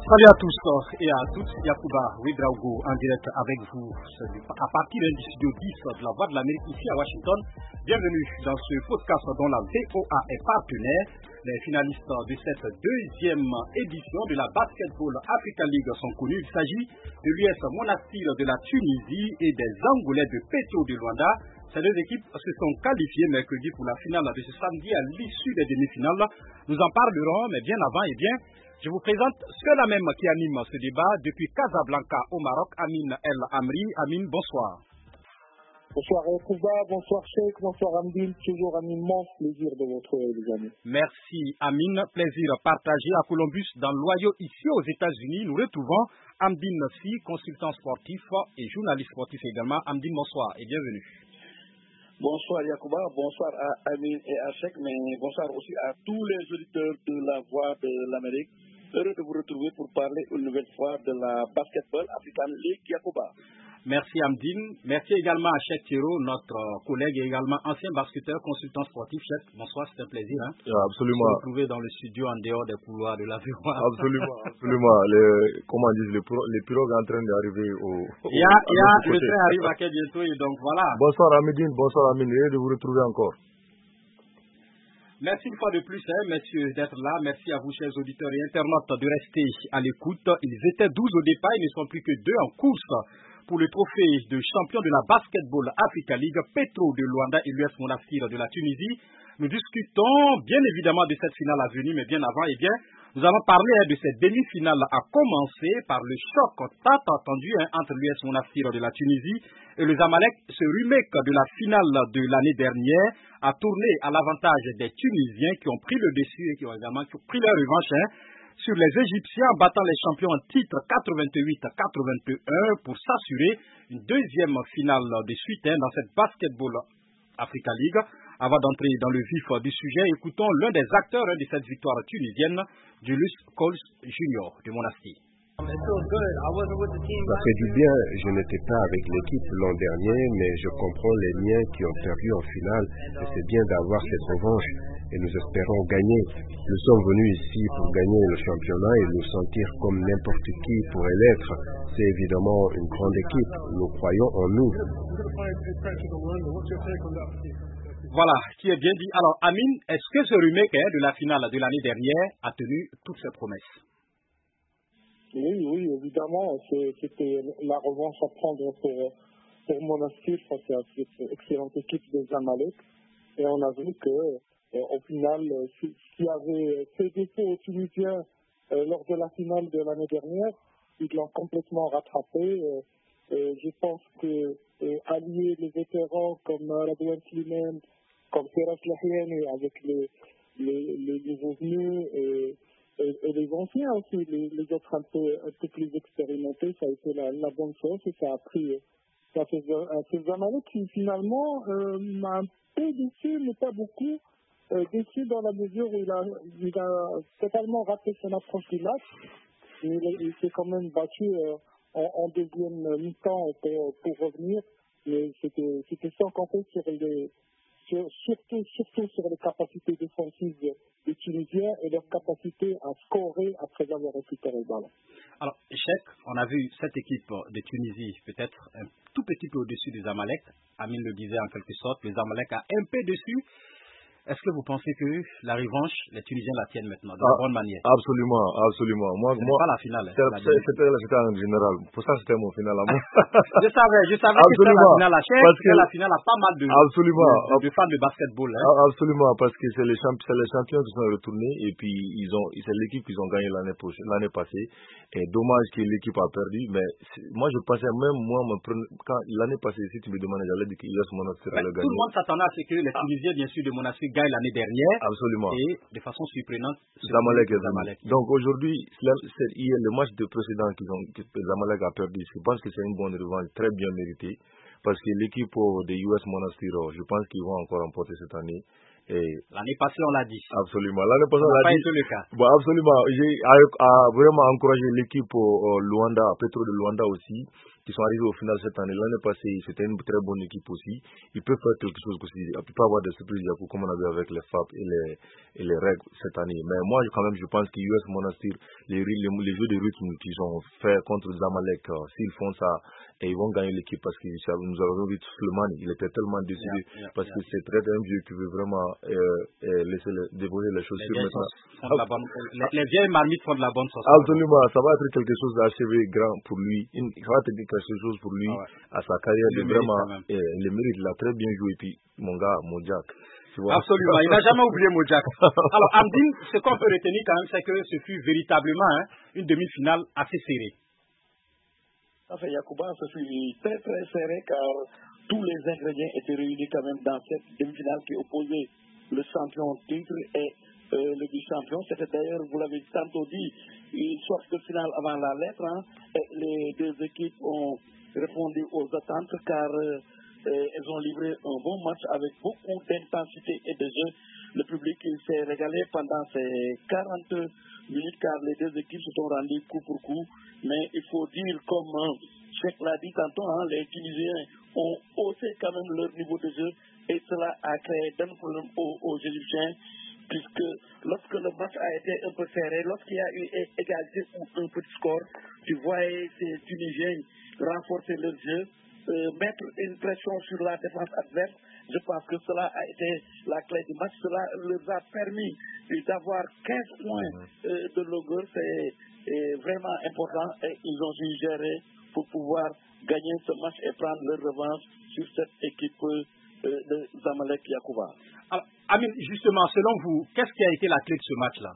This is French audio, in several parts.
Salut à tous et à toutes, Yacouba Ouedraogo en direct avec vous à partir du studio 10 de la Voix de l'Amérique ici à Washington. Bienvenue dans ce podcast dont la VOA est partenaire. Les finalistes de cette deuxième édition de la Basketball Africa League sont connus. Il s'agit de l'US Monastir de la Tunisie et des Angolais de Petro de Luanda. Ces deux équipes se sont qualifiées mercredi pour la finale de ce samedi à l'issue des demi-finales. Nous en parlerons, mais bien avant, je vous présente ceux-là même qui animent ce débat depuis Casablanca au Maroc, Amin El Amri. Amin, bonsoir. Bonsoir Yacouba, bonsoir Cheikh, bonsoir Amdine, toujours un immense plaisir de vous retrouver les amis. Merci Amin, plaisir partagé à Columbus dans l'Ohio ici aux États-Unis. Nous retrouvons Amdine Si, consultant sportif et journaliste sportif également. Amdine, bonsoir et bienvenue. Bonsoir Yacouba, bonsoir à Amin et à Cheikh, mais bonsoir aussi à tous les auditeurs de la Voix de l'Amérique. Heureux de vous retrouver pour parler une nouvelle fois de la Basketball African League Yacouba. Merci Amdine. Merci également à Cheikh Thiro, notre collègue et également ancien basketteur, consultant sportif. Cheikh, bonsoir, c'est un plaisir. Absolument. De se retrouver dans le studio en dehors des couloirs de la VOA. Absolument. Comment disent les pirogues en train d'arriver au. Le train arrive à quel bientôt et donc voilà. Bonsoir Amidine, bonsoir Amine, et de vous retrouver encore. Merci une fois de plus, messieurs, d'être là. Merci à vous, chers auditeurs et internautes, de rester à l'écoute. Ils étaient 12 au départ, ils ne sont plus que 2 en course pour le trophée de champion de la Basketball Africa League, Petro de Luanda et l'US Monastir de la Tunisie. Nous discutons bien évidemment de cette finale à venir, mais bien avant, nous allons parler de cette demi-finale à commencer par le choc tant attendu entre l'US Monastir de la Tunisie et le Zamalek. Ce remake de la finale de l'année dernière a tourné à l'avantage des Tunisiens qui ont pris le dessus et qui ont pris leur revanche sur les Égyptiens en battant les champions en titre 88-81 pour s'assurer une deuxième finale de suite dans cette Basketball Africa League. Avant d'entrer dans le vif du sujet, écoutons l'un des acteurs de cette victoire tunisienne, Julius Coles Jr. de Monastir. Ça fait du bien, je n'étais pas avec l'équipe l'an dernier, mais je comprends les miens qui ont perdu en finale et c'est bien d'avoir cette revanche et nous espérons gagner. Nous sommes venus ici pour gagner le championnat et nous sentir comme n'importe qui pourrait l'être. C'est évidemment une grande équipe, nous croyons en nous. Voilà, qui est bien dit. Alors Amin, est-ce que ce remake de la finale de l'année dernière a tenu toutes ses promesses? Oui, évidemment, c'était la revanche à prendre pour Monastir face à cette excellente équipe des Zamalek. Et on a vu que, au final, ce qui avait fait défaut aux Tunisiens lors de la finale de l'année dernière, ils l'ont complètement rattrapé. Je pense que allier les vétérans comme Radouane Slimane, comme Firas Lahiani avec les nouveaux venus et les anciens aussi, les autres un peu plus expérimentés, ça a été la bonne chose et ça a fait un Zamalek qui finalement m'a un peu déçu, mais pas beaucoup, déçu dans la mesure où il a totalement raté son approche du match. Il s'est quand même battu en deuxième mi-temps pour revenir, mais c'était sans compter surtout sur les capacités défensives des Tunisiens et leur capacité à scorer après avoir récupéré le ballon. Alors, Cheikh, on a vu cette équipe de Tunisie peut-être un tout petit peu au-dessus des Zamalek. Amin le disait en quelque sorte, les Zamalek a un peu dessus. Est-ce que vous pensez que la revanche, les Tunisiens la tiennent maintenant de la bonne manière? Absolument. Moi, pas la finale. C'était en général. Pour ça, c'était mon final à moi. je savais que c'était la finale à Cheikh. Parce que la finale a pas mal de fans de basketball. Absolument, parce que c'est les champions qui sont retournés et puis c'est l'équipe qui ont gagné l'année passée. Et dommage que l'équipe a perdu, mais moi je pensais même, quand l'année passée, si tu me demandais, j'allais dire qu'il y a ce Monastir à le gagner. Tout le monde s'attendait à ce que les Tunisiens, bien sûr, de Monastir gagnent l'année dernière. Absolument. Et de façon surprenante, Zamalek. Donc aujourd'hui, le match de précédent que Zamalek a perdu, je pense que c'est une bonne revanche très bien méritée. Parce que l'équipe des US Monastir, je pense qu'ils vont encore remporter cette année. L'année passée, on l'a dit. Absolument. L'année passée, on l'a dit. été le cas. Bon, absolument. J'ai vraiment encouragé l'équipe Luanda, Petro de Luanda aussi, qui sont arrivés au final cette année. L'année passée, c'était une très bonne équipe aussi. Ils peuvent faire quelque chose aussi. Il ne peut pas avoir de surprise, comme on avait avec les FAP et les règles cette année. Mais moi, quand même, je pense que US Monastir, les jeux de rythme qu'ils ont fait contre Zamalek, s'ils font ça, et ils vont gagner l'équipe parce que nous avons vu Suleiman, il était tellement décidé parce que c'est un vieux qui veut vraiment laisser déposer les choses sur maintenant. Les vieilles marmites font de la bonne sauce. Absolument, ça va être quelque chose d'assez grand pour lui. Ça va être quelque chose pour lui à sa carrière. Il le mérite, il a très bien joué. Et puis, mon gars, Modjak. Absolument, il n'a jamais oublié Modjak. Alors, Amdine, ce qu'on peut retenir quand même, c'est que ce fut véritablement une demi-finale assez serrée. Enfin, Yacouba, ce fut très très serré car tous les ingrédients étaient réunis quand même dans cette demi-finale qui opposait le champion titre et le vice-champion. C'était d'ailleurs, vous l'avez tantôt dit, une sorte de finale avant la lettre. Et les deux équipes ont répondu aux attentes car elles ont livré un bon match avec beaucoup d'intensité et de jeu. Le public s'est régalé pendant ces 40 minutes car les deux équipes se sont rendues coup pour coup. Mais il faut dire, comme Cheikh l'a dit tantôt, les Tunisiens ont haussé quand même leur niveau de jeu et cela a créé d'un problème aux Égyptiens puisque lorsque le match a été un peu serré, lorsqu'il y a eu égalité ou un petit score, tu voyais ces Tunisiens renforcer leur jeu, mettre une pression sur la défense adverse. Je pense que cela a été la clé du match. Cela leur a permis d'avoir 15 points de longueur. C'est vraiment important et ils ont su gérer pour pouvoir gagner ce match et prendre leur revanche sur cette équipe de Zamalek Yacouba. Alors, Amine, justement, selon vous, qu'est-ce qui a été la clé de ce match-là?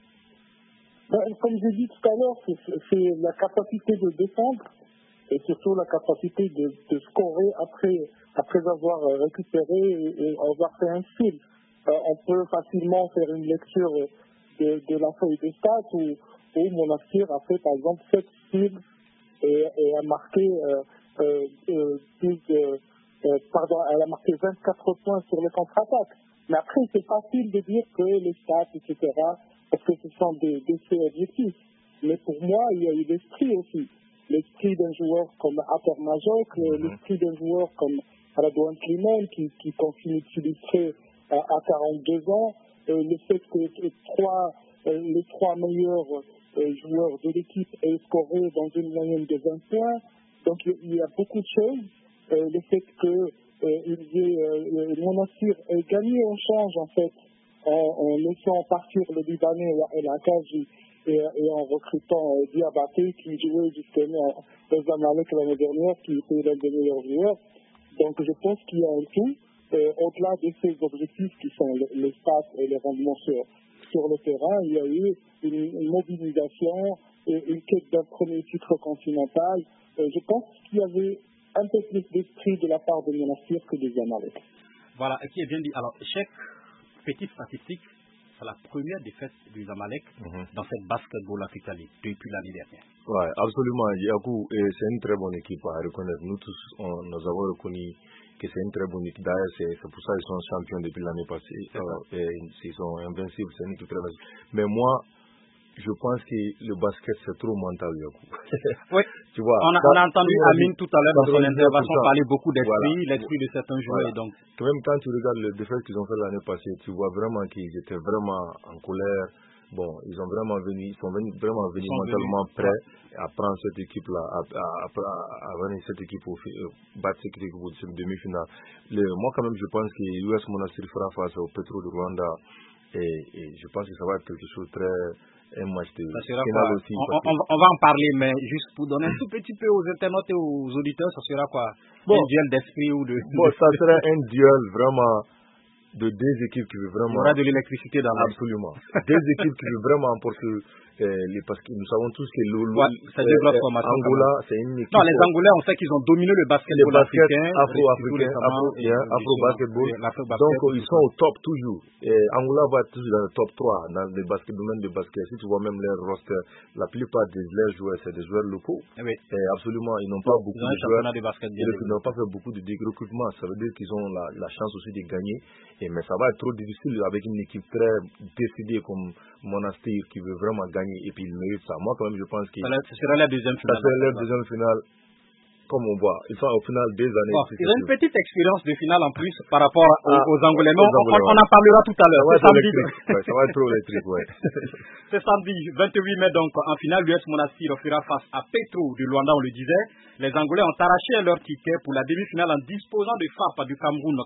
Comme j'ai dit tout à l'heure, c'est la capacité de défendre et surtout la capacité de scorer après avoir récupéré et avoir fait un style. On peut facilement faire une lecture de la feuille de stats où Monastir a fait par exemple 7 styles et a marqué elle a marqué 24 points sur le contre-attaque. Mais après, c'est facile de dire que les stats, etc., parce que ce sont des faits objectifs. Mais pour moi, il y a eu l'esprit aussi. L'esprit d'un joueur comme Ater Majok, l'esprit d'un joueur comme Radouane Slimane, qui continue de s'illustrer à 42 ans, le fait que les trois meilleurs joueurs de l'équipe aient scoré dans une moyenne de 20 points. Donc il y a beaucoup de choses. Le fait que Monastir ait gagné en change, en fait, en laissant partir le Libanais et la Kaji et en recrutant Diabaté qui jouait justement aux Zamalek l'année dernière, qui était l'un des meilleurs joueurs. Donc je pense qu'il y a un tout, au-delà de ces objectifs qui sont les stats et les rendements sur le terrain, il y a eu une mobilisation et une quête d'un premier titre continental. Je pense qu'il y avait un peu plus d'esprit de la part de Monastir que des Zamalek. Voilà, qui est bien dit. Alors, Cheikh, petite statistique, c'est la première défaite du Zamalek dans cette Basketball Africa League depuis l'année dernière. Oui, absolument. Yakou, c'est une très bonne équipe à reconnaître. Nous tous, nous avons reconnu que c'est une très bonne équipe. D'ailleurs, c'est pour ça qu'ils sont champions depuis l'année passée. Ils sont invincibles, c'est une équipe très bonne. Mais moi, je pense que le basket, c'est trop mental, Yakou. Oui, tu vois, on a entendu Amine tout à l'heure dans son intervention parler beaucoup d'esprit, l'esprit de certains joueurs. Voilà. Donc... Même quand tu regardes les défaites qu'ils ont fait l'année passée, tu vois vraiment qu'ils étaient vraiment en colère. Bon, ils sont vraiment venus mentalement prêts à prendre cette équipe-là, à venir cette équipe battre cette équipe au demi-finale. Moi, quand même, je pense que US Monastir fera face au Petro de Rwanda et je pense que ça va être quelque chose de très... Un match de finale aussi. On va en parler, mais juste pour donner un tout petit peu aux internautes et aux auditeurs, ça sera quoi? Un duel d'esprit ou de... Bon, ça sera un duel vraiment de deux équipes qui veulent vraiment... Il y aura de l'électricité dans l'air. Absolument. Deux équipes qui veulent vraiment emporter parce que nous savons tous que Angola, c'est une équipe... Non, les Angolais, on sait qu'ils ont dominé le basketball africain. Afro-basketball. Donc, ils sont au top toujours. Angola va être toujours dans le top 3 dans le domaine de basket. Si tu vois même leur roster, la plupart des joueurs, c'est des joueurs locaux. Oui. Absolument, ils n'ont pas beaucoup de joueurs. De basket ils n'ont pas fait beaucoup de recrutement. Ça veut dire qu'ils ont la chance aussi de gagner. Mais ça va être trop difficile avec une équipe très décidée comme Monastir qui veut vraiment gagner et puis il mérite ça. Moi, quand même, je pense que ce sera la deuxième finale. Ça sera la deuxième finale. Comme on voit, ils sont au final des années. Bon, ils ont une petite expérience de finale en plus par rapport aux Angolais. Mais on en parlera tout à l'heure. Ça va être trop électrique, ouais. C'est samedi 28 mai donc en finale, l'US Monastir fera face à Petro de Luanda, on le disait. Les Angolais ont arraché leur ticket pour la demi-finale en disposant de FAP du Cameroun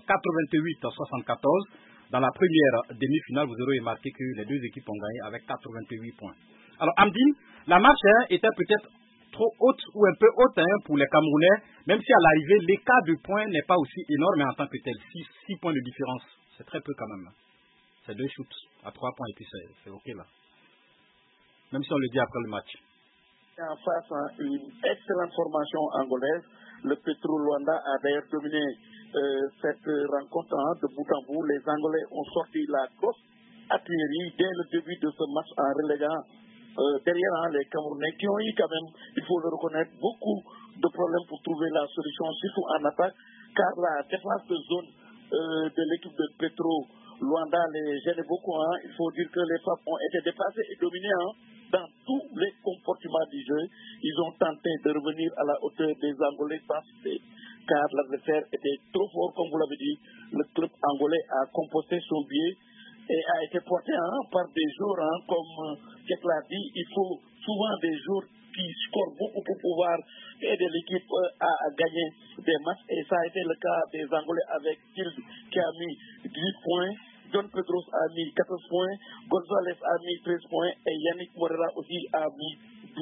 88-74. Dans la première demi-finale, vous aurez remarqué que les deux équipes ont gagné avec 88 points. Alors Amdine, la marche était peut-être trop haute ou un peu haute pour les Camerounais, même si à l'arrivée, l'écart de points n'est pas aussi énorme en tant que tel. 6 points de différence, c'est très peu quand même. C'est 2 shoots à 3 points et puis c'est OK là. Même si on le dit après le match. En face à une excellente formation angolaise, le Petro Luanda a d'ailleurs dominé cette rencontre de bout en bout. Les Angolais ont sorti la grosse artillerie dès le début de ce match en reléguant derrière les Camerounais qui ont eu quand même, il faut le reconnaître, beaucoup de problèmes pour trouver la solution, surtout en attaque, car la défense de zone de l'équipe de Petro Luanda les gêne beaucoup. Il faut dire que les femmes ont été dépassées et dominées dans tous les comportements du jeu. Ils ont tenté de revenir à la hauteur des Angolais sans succès, car l'adversaire était trop fort, comme vous l'avez dit. Le club angolais a composté son biais et a été porté par des joueurs, comme Kek l'a dit, il faut souvent des joueurs qui scorent beaucoup pour pouvoir aider l'équipe à gagner des matchs. Et ça a été le cas des Angolais avec Tild qui a mis 18 points, John Pedros a mis 14 points, Gonzalez a mis 13 points et Yannick Morera aussi a mis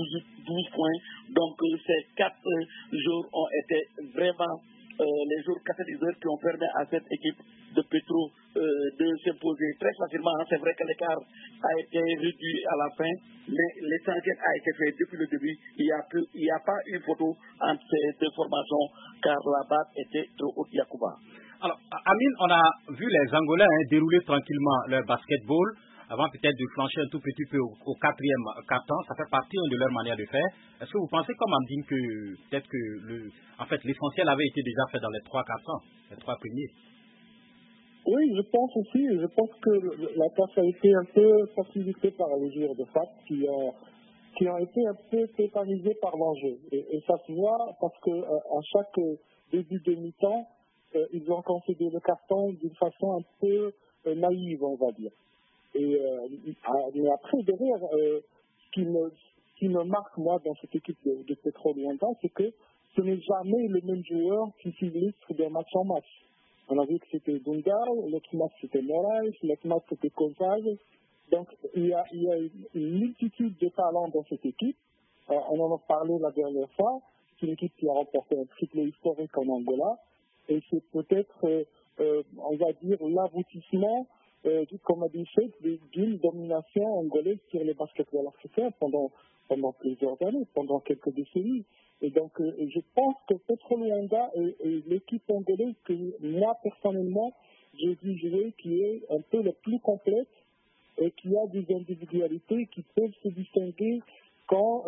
12 points. Donc ces 4 joueurs ont été vraiment les joueurs catalyseurs qui ont permis à cette équipe de Petro de s'imposer très facilement. C'est vrai que l'écart a été réduit à la fin, mais l'essentiel a été fait depuis le début. Il n'y a pas une photo entre ces deux formations, car la base était trop haute, Yacouba. Alors, Amine, on a vu les Angolais dérouler tranquillement leur basketball avant peut-être de flancher un tout petit peu au quatrième quart-temps. Ça fait partie de leur manière de faire. Est-ce que vous pensez, comme Amdine, que peut-être que l'essentiel avait été déjà fait dans les 3 quarts-temps, les 3 premiers? Oui, je pense aussi. Je pense que la tâche a été un peu facilitée par les joueurs de FAP qui ont été un peu tétanisés par l'enjeu. Et ça se voit parce qu'à chaque début de mi-temps, ils ont concédé le carton d'une façon un peu naïve, on va dire. Mais après, derrière, ce qui me marque, moi, dans cette équipe de Petro Luanda, c'est que ce n'est jamais le même joueur qui s'illustre d'un match en match. On a vu que c'était Dungao, l'autre match c'était Moraes, l'autre match c'était Gonzalez. Donc, il y a une multitude de talents dans cette équipe. On en a parlé la dernière fois. C'est une équipe qui a remporté un triplé historique en Angola. Et c'est peut-être, on va dire, l'aboutissement, comme a dit Sheikh, d'une domination angolaise sur le basketball africain pendant plusieurs années, pendant quelques décennies. Et donc, je pense que Petro Luanda est l'équipe angolaise que moi, personnellement, j'ai vu jouer, qui est un peu la plus complète et qui a des individualités qui peuvent se distinguer quand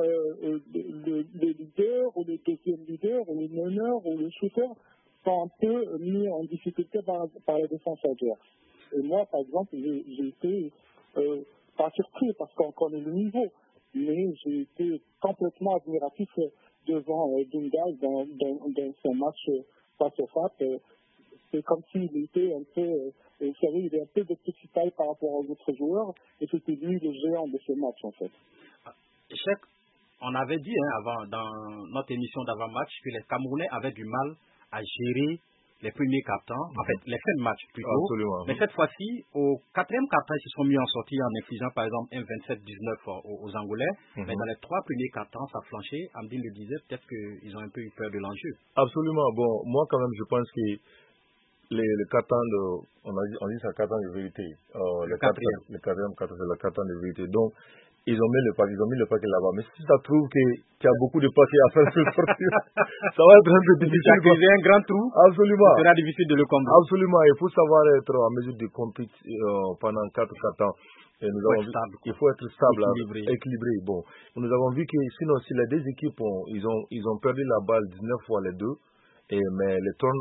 le leader ou le deuxième leader ou le meneur ou le shooter sont un peu mis en difficulté par la défense adverse. Et moi, par exemple, j'ai été pas surpris parce qu'on connaît le niveau, mais j'ai été complètement admiratif devant Dungas dans son match face au FAP. C'est comme s'il était un peu, vous savez, il est un peu de petite taille par rapport aux autres joueurs, et c'était lui le géant de ce match, en fait. Cheikh, on avait dit avant, dans notre émission d'avant-match, que les Camerounais avaient du mal à gérer les premiers quart-temps, en fait, les fins de match plutôt. Absolument. Mais cette fois-ci, au quatrième quart-temps, ils se sont mis en sortie en infligeant par exemple un 27-19 aux Angolais. Mais dans les 3 premiers quart-temps, ça a flanché. Amdine le disait, peut-être qu'ils ont un peu eu peur de l'enjeu. Absolument. Bon, moi quand même, je pense que le quart-temps on dit ça quart-temps de vérité. Le quatrième quart-temps, c'est le quart-temps de vérité. Donc, ils ont mis le paquet là-bas. Mais si ça prouve qu'il y a beaucoup de paquets à faire sur le sortir, ça va être un peu difficile. Si ça un grand trou, absolument, ce sera difficile de le combler. Absolument, il faut savoir être en mesure de compétir pendant 4 ans. Et il faut être stable, équilibré. Bon, nous avons vu que sinon, si les deux équipes ils ont perdu la balle 19 fois les deux, Mais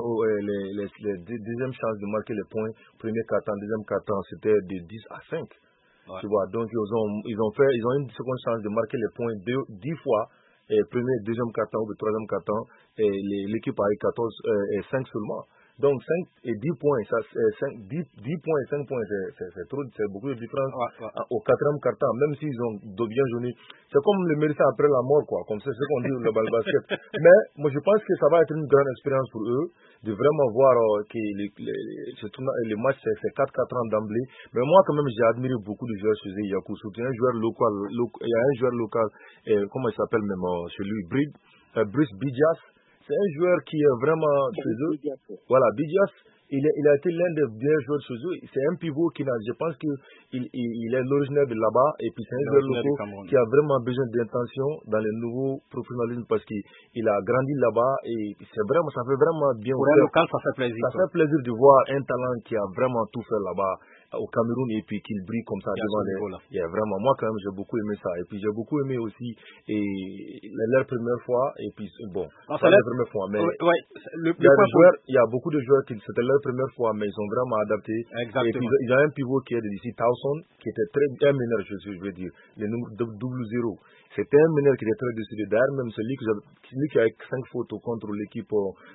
les deuxième chances de marquer les points, premier quart-temps, deuxième quart-temps, c'était de 10 à 5. Ouais. Tu vois, donc ils ont une seconde chance de marquer les points 10 fois, premier, deuxième quart-temps ou troisième quart-temps, et l'équipe a eu 5 seulement. Donc 5 et 10 points, 10 points et 5 points, c'est beaucoup de différence au quatrième quart-temps, même s'ils ont bien joué. C'est comme le médecin après la mort, quoi, comme c'est ce qu'on dit le basket. Mais moi je pense que ça va être une grande expérience pour eux, de vraiment voir que les matchs c'est 4-4 ans d'emblée. Mais moi quand même j'ai admiré beaucoup de joueurs chez eux. Surtout un joueur local, il y a un joueur local, comment il s'appelle même, celui Brice Bidias. C'est un joueur qui est vraiment chez eux. Voilà, Bidias, il a été l'un des meilleurs joueurs chez eux. C'est un pivot je pense qu'il est l'originaire de là-bas. Et puis c'est un joueur local qui a vraiment besoin d'intention dans les nouveaux professionnalismes parce qu'il a grandi là-bas. Et ça fait vraiment bien. Pour un local, ça fait plaisir. Ça fait plaisir de voir un talent qui a vraiment tout fait là-bas au Cameroun et puis qu'il brille comme ça devant les... Vraiment, moi quand même j'ai beaucoup aimé ça. Et puis j'ai beaucoup aimé aussi leur première fois. Et puis bon, pas la première fois, mais il y a beaucoup de joueurs qui c'était leur première fois, mais ils ont vraiment adapté. Exactement. Et puis il y a un pivot qui est d'ici Towson, qui était un meneur, je veux dire, le numéro 00. C'était un meneur qui était très décidé. D'ailleurs, même celui qui a 5 fautes contre l'équipe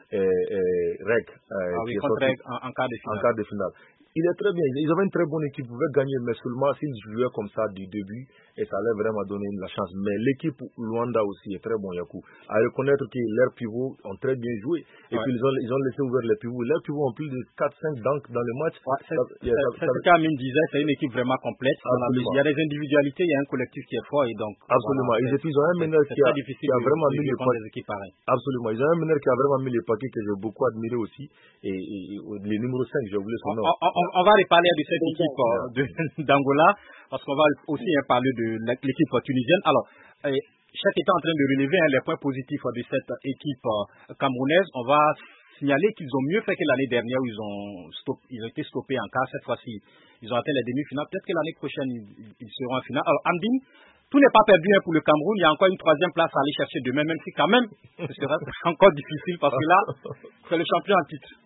REC. Contre REC en quart de finale. Il est très bien. Ils avaient une très bonne équipe. Ils pouvaient gagner, mais seulement s'ils jouaient comme ça du début, et ça allait vraiment donner la chance. Mais l'équipe Luanda aussi est très bon, Yakou. À reconnaître que leurs pivots ont très bien joué. Et puis ils ont laissé ouvert les pivots. Leurs pivots ont plus de 4-5 dunks dans le match. C'est ce qu'Amine disait, c'est une équipe vraiment complète. Il y a des individualités, il y a un collectif qui est fort. Et donc, absolument. Voilà, ils ont un meneur qui a vraiment mis les paquets. Absolument. Ils ont un meneur qui a vraiment mis les paquets que j'ai beaucoup admiré aussi. Et le numéro 5, j'ai oublié son nom. On va reparler de cette équipe d'Angola, parce qu'on va aussi parler de l'équipe tunisienne. Alors, chaque état en train de relever les points positifs de cette équipe camerounaise. On va signaler qu'ils ont mieux fait que l'année dernière où ils ont été stoppés en quart. Cette fois-ci, ils ont atteint les demi-finales. Peut-être que l'année prochaine, ils seront en finale. Alors, Amdine, tout n'est pas perdu pour le Cameroun. Il y a encore une troisième place à aller chercher demain, même si quand même, ce sera encore difficile parce que là, c'est le champion en titre.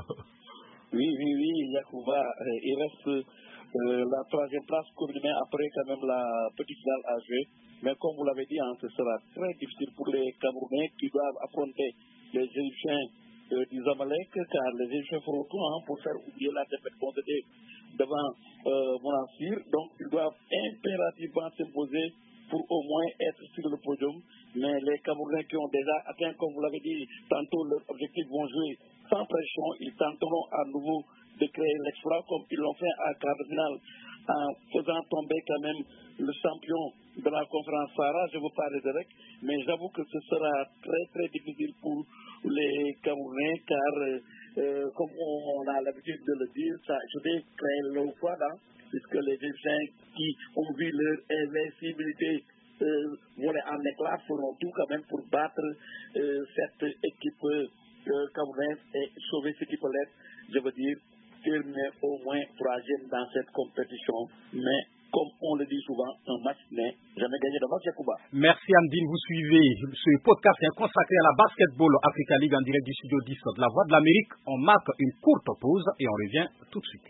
Oui, Yacouba, il reste la troisième place pour demain, après quand même la petite finale à jouer. Mais comme vous l'avez dit, ce sera très difficile pour les Camerounais qui doivent affronter les Égyptiens du Zamalek, car les Égyptiens feront tout pour faire oublier la défaite devant Monastir. Donc ils doivent impérativement s'imposer pour au moins être sur le podium. Mais les Camerounais qui ont déjà atteint, comme vous l'avez dit, tantôt leur objectif vont jouer sans pression. Ils tenteront à nouveau de créer l'exploit comme ils l'ont fait à quart de finale en faisant tomber quand même le champion de la conférence Sahara. Je vous parle de REC, mais j'avoue que ce sera très très difficile pour les Camerounais car comme on a l'habitude de le dire, ça je vais créer l'eau-froid puisque les Égyptiens qui ont vu leur invincibilité voler en éclat feront tout quand même pour battre cette équipe camerounaise et sauver ce qui peut l'être, je veux dire, terminer au moins troisième dans cette compétition. Mais comme on le dit souvent, un match n'est jamais gagné d'avance, Yacouba. Merci Amdine, vous suivez ce podcast consacré à la Basketball Africa League en direct du studio 10 de la Voix de l'Amérique. On marque une courte pause et on revient tout de suite.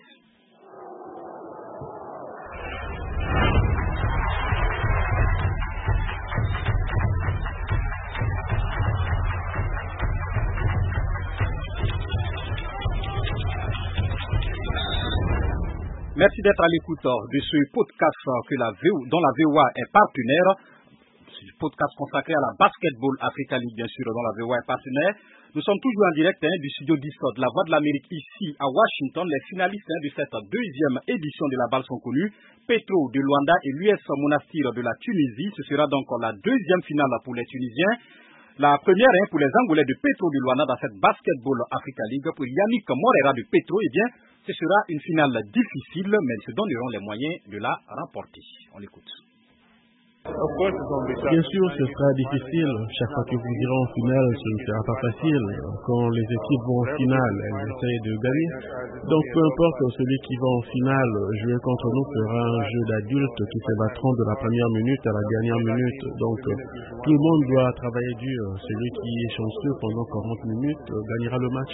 Merci d'être à l'écoute de ce podcast dont la VOA est partenaire. Ce podcast consacré à la Basketball Africa League, bien sûr, dont la VOA est partenaire. Nous sommes toujours en direct du studio 10 de la Voix de l'Amérique ici à Washington. Les finalistes de cette deuxième édition de la balle sont connus. Petro de Luanda et l'US Monastir de la Tunisie. Ce sera donc la deuxième finale pour les Tunisiens. La première pour les Angolais de Petro de Luanda dans cette Basketball Africa League. Pour Yannick Morera de Petro, ce sera une finale difficile, mais ils se donneront les moyens de la remporter. On l'écoute. Bien sûr, ce sera difficile. Chaque fois que vous irez en finale, ce ne sera pas facile. Quand les équipes vont en finale, elles essayent de gagner. Donc peu importe, celui qui va en finale, jouer contre nous fera un jeu d'adultes qui se battront de la première minute à la dernière minute. Donc tout le monde doit travailler dur. Celui qui est chanceux pendant 40 minutes gagnera le match.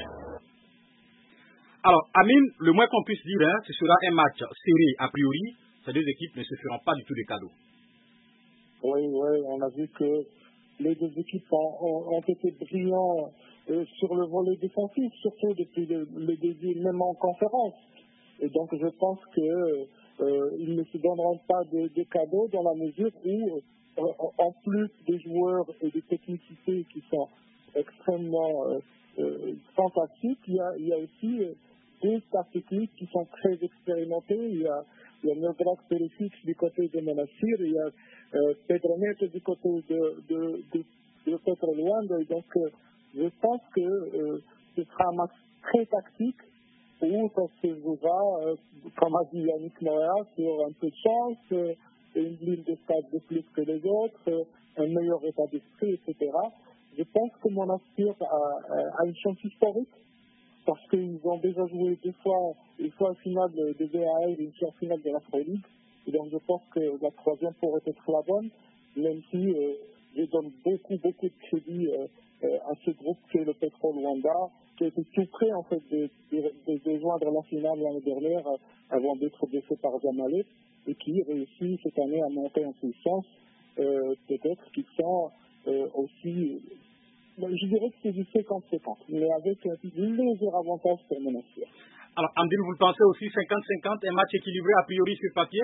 Alors, Amine, le moins qu'on puisse dire, ce sera un match serré a priori. Ces deux équipes ne se feront pas du tout de cadeaux. Oui, on a vu que les deux équipes ont été brillants sur le volet défensif, surtout depuis le début, même en conférence. Et donc, je pense qu'ils ne se donneront pas de cadeaux dans la mesure où, en plus des joueurs et des technicités qui sont extrêmement fantastiques, il y a aussi deux staffs techniques qui sont très expérimentés. Il y a Mildred Perisic du côté de Monastir, il y a Pedro Neto du côté de Petro Luanda. Donc, je pense que ce sera un match très tactique où ça se jouera, comme a dit Yannick Noah, sur un peu de chance, une ligne de stade de plus que les autres, un meilleur état d'esprit, etc. Je pense que Monastir a une chance historique, parce qu'ils ont déjà joué une fois en finale de VAR et une fois en finale de la Pro League. Et donc je pense que la troisième pourrait être la bonne, même si je donne beaucoup de crédit à ce groupe qui est le Petro Luanda, qui a été tout près en fait de joindre la finale l'année dernière avant d'être défait par Zamalek, et qui réussit cette année à monter en puissance. Peut-être qu'ils sont aussi... Je dirais que c'est du 50-50, mais avec un léger avantage pour Monastir. Alors, Amdine, vous le pensez aussi 50-50, un match équilibré a priori sur papier?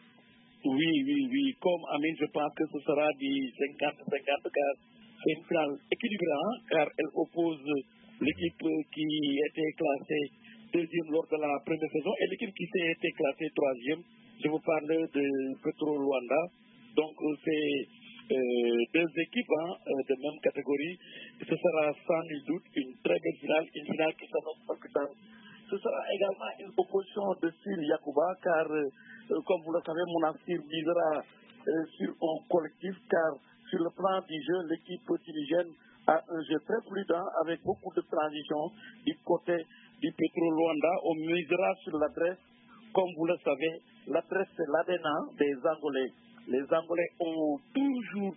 Oui. Comme Amine, je pense que ce sera du 50-50, car c'est une finale équilibrée, car elle oppose l'équipe qui était classée deuxième lors de la première saison et l'équipe qui s'est été classée troisième. Je vous parle de Petro Luanda. Donc, c'est... deux équipes de même catégorie. Ce sera sans nul doute une très belle finale, une finale qui s'annonce palpitante. Ce sera également une opposition de style Yacouba, car comme vous le savez, Monastir misera sur un collectif, car sur le plan du jeu, l'équipe tunisienne a un jeu très prudent avec beaucoup de transitions du côté du Petro Luanda. On misera sur l'adresse. Comme vous le savez, l'adresse c'est l'ADN des Angolais. Les Angolais ont toujours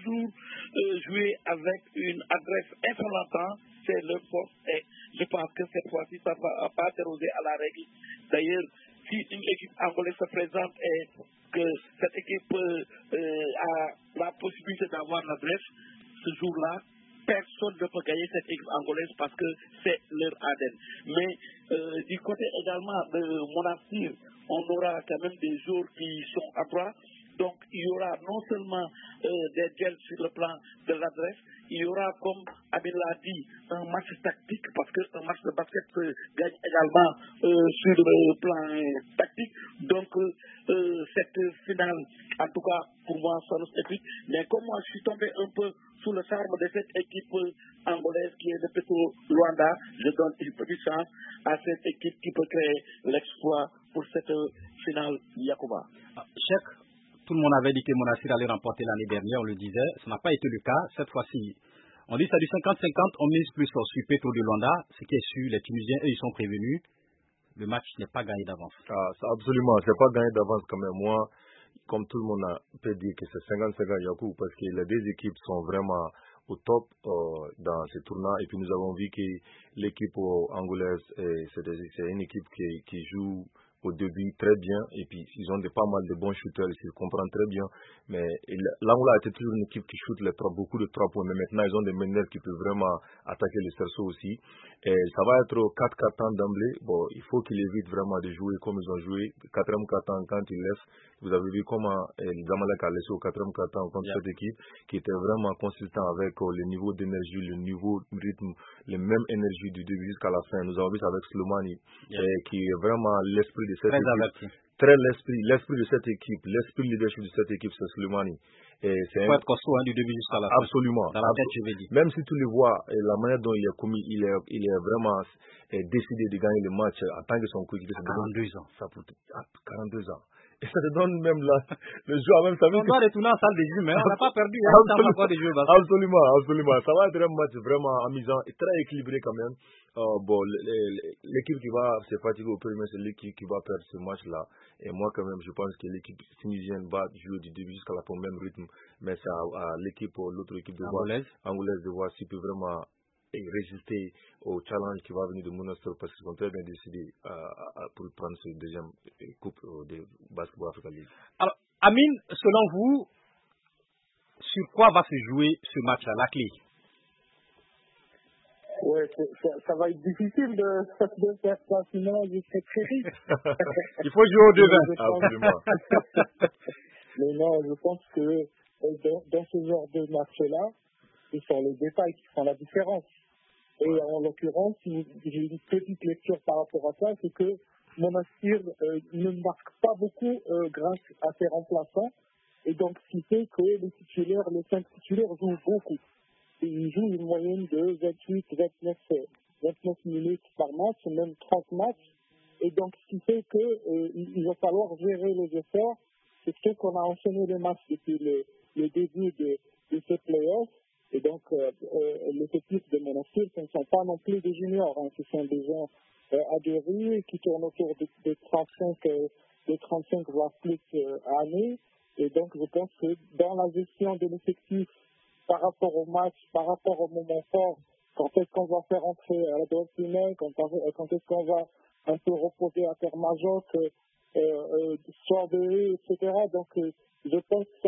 joué avec une adresse insolente. C'est leur force et je pense que cette fois-ci, ça ne va pas déroger à la règle. D'ailleurs, si une équipe angolaise se présente et que cette équipe a la possibilité d'avoir l'adresse, ce jour-là, personne ne peut gagner cette équipe angolaise parce que c'est leur ADN. Mais du côté également de Monastir, on aura quand même des joueurs qui sont à droite. Donc, il y aura non seulement des duels sur le plan de l'adresse, il y aura, comme Amine l'a dit, un match tactique, parce qu'un match de basket se gagne également sur le plan tactique. Donc, cette finale, en tout cas, pour moi, ça nous épique. Mais comme moi, je suis tombé un peu sous le charme de cette équipe angolaise qui est le Petro Luanda, je donne une petite chance à cette équipe qui peut créer l'exploit pour cette finale Yacouba. Tout le monde avait dit que Monastir allait remporter l'année dernière, on le disait. Ça n'a pas été le cas. Cette fois-ci, on dit que c'est du 50-50. On mise plus sur Petro de Luanda. Ce qui est sûr, les Tunisiens, eux, ils sont prévenus. Le match n'est pas gagné d'avance. Absolument, c'est pas gagné d'avance quand même. Moi, comme tout le monde peut dire que c'est 50-50 Yakou, parce que les deux équipes sont vraiment au top dans ce tournoi. Et puis nous avons vu que l'équipe angolaise, c'est une équipe qui joue au début très bien, et puis ils ont pas mal de bons shooters, ils comprennent très bien, mais l'Angola a été toujours une équipe qui shoot beaucoup de 3 points, mais maintenant ils ont des meneurs qui peuvent vraiment attaquer les cerceaux aussi, et ça va être 4 quarts d'emblée. Bon, il faut qu'ils évitent vraiment de jouer comme ils ont joué, 4e quart-temps quand ils laissent, vous avez vu comment Zamalek a laissé au 4e quart-temps contre cette équipe, qui était vraiment consistant avec le niveau d'énergie, le niveau de rythme, les mêmes énergies du début jusqu'à la fin. Nous avons vu ça avec Sloumani, qui est vraiment l'esprit de cette équipe. Très l'esprit de cette équipe, l'esprit leadership de cette équipe, c'est Sloumani. Il faut être costaud du début jusqu'à la fin. Absolument. Dans la tête, je vais dire. Même si tu le vois, la manière dont il est commis, il est vraiment décidé de gagner le match en tant que son coéquipier. 42 ans. Ça pour 42 ans. Et ça te donne même le jeu à même. On doit retourner en salle de gym, on n'a pas perdu, encore des jeux. Absolument. Ça va être un match vraiment amusant et très équilibré quand même. L'équipe qui va se fatiguer au premier, c'est l'équipe qui va perdre ce match-là. Et moi, quand même, je pense que l'équipe tunisienne va jouer du début jusqu'à la fin au même rythme. Mais c'est à l'autre équipe angolaise de voir s'il peut vraiment résister au challenge qui va venir de Monastir, parce qu'ils ont très bien décidé pour prendre ce deuxième coupe de Basketball Africa League. Alors, Amine, selon vous, sur quoi va se jouer ce match-là, la clé? Ouais, ça va être difficile de faire ça, sinon je serai très riche. Il faut jouer au devin. Absolument. Mais non, je pense que dans ce genre de match-là, ce sont les détails qui font la différence. Et en l'occurrence, j'ai une petite lecture par rapport à ça, c'est que Monastir ne marque pas beaucoup grâce à ses remplaçants. Et donc, ce qui fait que les 5 titulaires jouent beaucoup. Et ils jouent une moyenne de 28-29 minutes par match, même 30 matchs. Et donc, ce qui fait qu'il va falloir gérer les efforts. C'est ce qu'on a enchaîné les matchs depuis le début de ces playoffs. Et donc, l'effectif de Monastir, ce ne sont pas non plus des juniors. Ce sont des gens aguerris qui tournent autour de 35 voire plus années. Et donc, je pense que dans la gestion de l'effectif, par rapport au match, par rapport au moment fort, quand est-ce qu'on va faire entrer à la droite tunnel, quand est-ce qu'on va un peu reposer à terre Majoc, soir de rue, etc. Donc, je pense que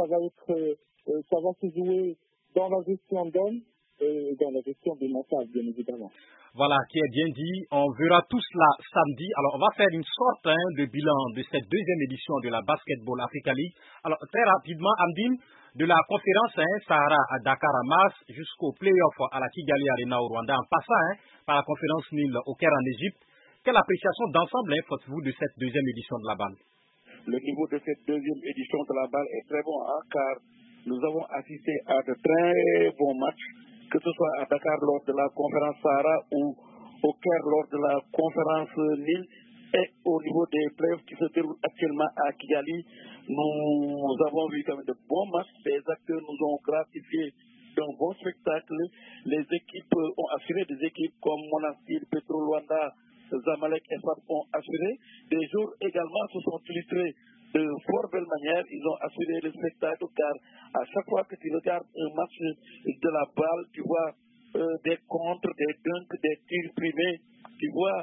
ça va se jouer dans la gestion d'hommes et dans la gestion des mental, bien évidemment. Voilà, qui est bien dit. On verra tout cela samedi. Alors, on va faire une sorte de bilan de cette deuxième édition de la Basketball Africa League. Alors, très rapidement, Amdine, de la conférence Sahara à Dakar à mars jusqu'au play-off à la Kigali Arena au Rwanda, en passant par la conférence Nil au Caire en Égypte. Quelle appréciation d'ensemble faites-vous de cette deuxième édition de la balle? Le niveau de cette deuxième édition de la balle est très bon, car nous avons assisté à de très bons matchs, que ce soit à Dakar lors de la conférence Sahara ou au Caire lors de la conférence Nil, et au niveau des playoffs qui se déroulent actuellement à Kigali. Nous avons vu quand même de bons matchs. Les acteurs nous ont gratifié d'un bon spectacle. Les équipes ont assuré, des équipes comme Monastir, Petro Luanda, Zamalek et FAP ont assuré. Des jours également se sont illustrés de fort belle manière. Ils ont assuré le spectacle, car à chaque fois que tu regardes un match de la balle, tu vois des contres, des dunks, des tirs privés, tu vois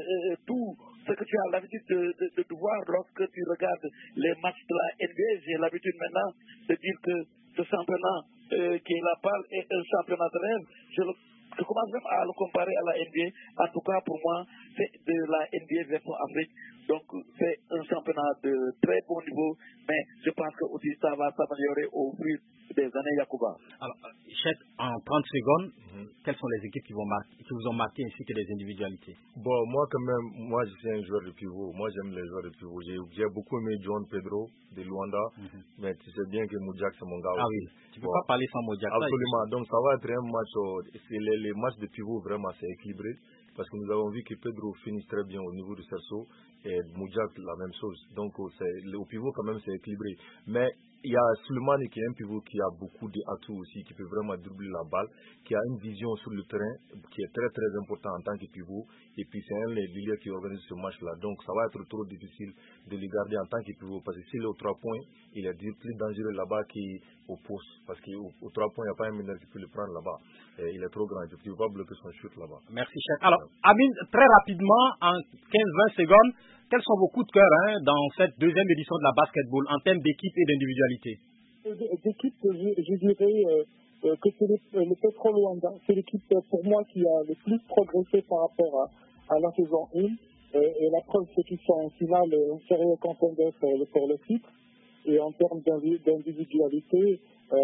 tout ce que tu as l'habitude de voir lorsque tu regardes les matchs de la NBA. J'ai l'habitude maintenant de dire que ce championnat qui est la balle est un championnat de rêve. Je commence même à le comparer à la NBA. En tout cas, pour moi, c'est de la NBA version Afrique. Donc, c'est un championnat de très bon niveau, mais je pense que aussi ça va s'améliorer au fil des années, Yacouba. Alors, Cheikh, en 30 secondes, quelles sont les équipes qui vous ont marqué ainsi que les individualités? Bon, moi quand même, je suis un joueur de pivot. Moi, j'aime les joueurs de pivot. J'ai beaucoup aimé John Pedro de Luanda, mais tu sais bien que Moudjak, c'est mon gars aussi. Ah oui, tu ne peux pas parler sans Moudjak. Absolument. Donc, ça va être un match. Les matchs de pivot, vraiment, c'est équilibré. Parce que nous avons vu que Pedro finit très bien au niveau du cerceau et Moudjak, la même chose. Donc, au pivot, quand même, c'est équilibré. Mais il y a Suleiman qui est un pivot qui a beaucoup d'atouts aussi, qui peut vraiment dribbler la balle, qui a une vision sur le terrain qui est très très important en tant que pivot. Et puis c'est un des leaders qui organise ce match-là. Donc ça va être trop difficile de le garder en tant que pivot. Parce que s'il est aux 3 points, il est plus dangereux là-bas qu'au poste. Parce qu'aux 3 points, il n'y a pas un mineur qui peut le prendre là-bas. Il est trop grand. Tu ne peux pas bloquer son shoot là-bas. Merci, Cheikh. Alors, Amine, très rapidement, en 15-20 secondes, quels sont vos coups de cœur dans cette deuxième édition de la basketball en termes d'équipe et d'individualité? D'équipe, je dirais que c'est le Petro Luanda. C'est l'équipe pour moi qui a le plus progressé par rapport à la saison 1. Et la preuve, c'est qu'ils sont en finale sérieux contender pour le titre. Et en termes d'individualité,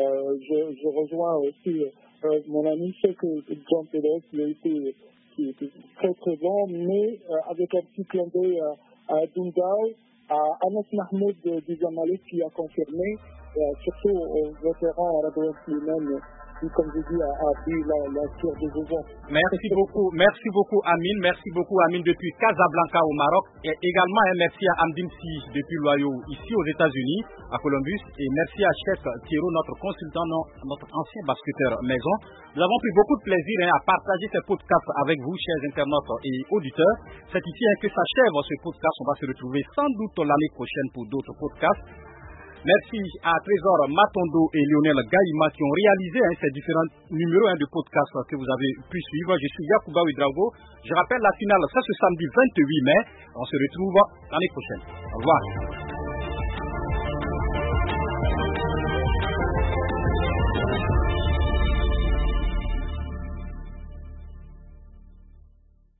je rejoins aussi mon ami Cheikh John Pedro qui était très très bon, mais avec un petit clin d'œil à Doundao, à Anas Mahmoud du Zamalek qui a confirmé, surtout aux vétérans à la lui-même qui, comme je dis, a bu la cure des vents. Merci beaucoup Amine. Merci beaucoup Amine depuis Casablanca au Maroc. Et également un merci à Amdine Si depuis l'Ohio ici aux États-Unis, à Columbus. Et merci à Chef Thierry, notre consultant, notre ancien basketteur maison. Nous avons pris beaucoup de plaisir à partager ce podcast avec vous, chers internautes et auditeurs. C'est ici que s'achève ce podcast. On va se retrouver sans doute l'année prochaine pour d'autres podcasts. Merci à Trésor Matondo et Lionel Gaïma qui ont réalisé ces différents numéros de podcasts que vous avez pu suivre. Je suis Yacouba Ouedraogo. Je rappelle la finale, c'est ce samedi 28 mai. On se retrouve l'année prochaine. Au revoir.